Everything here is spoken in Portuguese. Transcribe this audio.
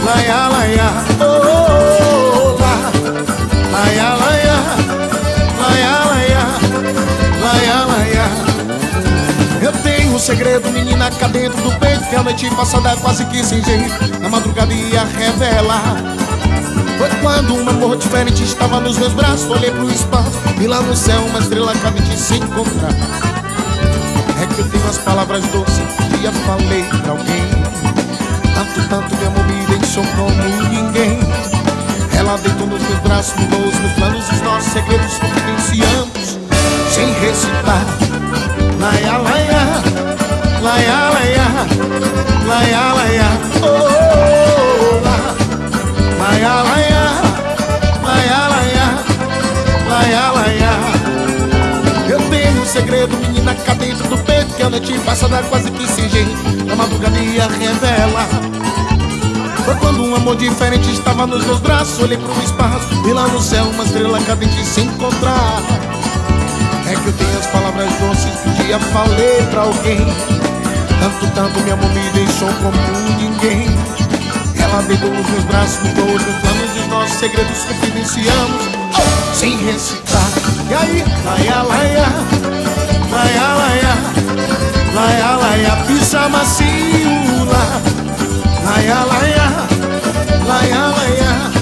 laia, laia, oh, lá, laia, laia, laia, laia, laia, laia. Eu tenho um segredo, menina, cá dentro do peito, que a noite passada quase que sem jeito, na madrugada ia revelar. Foi quando um amor diferente estava nos meus braços. Olhei pro espaço e lá no céu uma estrela acabei de se encontrar. É que eu tenho as palavras doces que um dia falei pra alguém. Tanto, tanto meu amor me deixou como ninguém. Ela deitou nos meus braços, mudou os meus planos, os nossos segredos confidenciamos sem recitar. Laia, laia, laia, laia, laia, laia, oh, lá, laia, laia, laia, laia, laia, laia. Eu tenho um segredo, menina, cá dentro do peito, que a noite passada quase que sem jeito, na madrugada ia revelar. Foi quando um amor diferente estava nos meus braços. Olhei pro espaço e lá no céu uma estrela cadente se encontrar. É que eu tenho as palavras doces que um dia falei pra alguém. Tanto, tanto meu amor me deixou como ninguém. Ela deitou nos meus braços, mudou os meus planos e os nossos segredos confidenciamos sem recitar. E aí, laia, laia, laia, laia, laia, laia, pisa macio lá. Laia, laia, laia, laia,